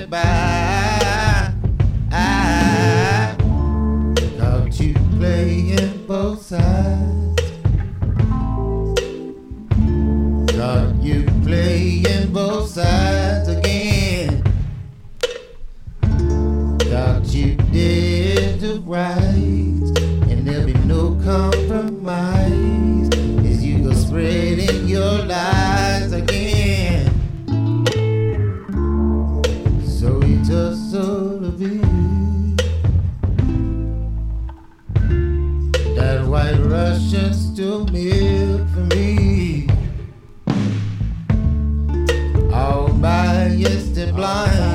it by. I caught you playing both sides. Caught you playing both sides again. Thought you did the right, and there'll be no compromise as you go spreading your lies again. So he just all of it. That white Russian still milk for me, all biased and blind.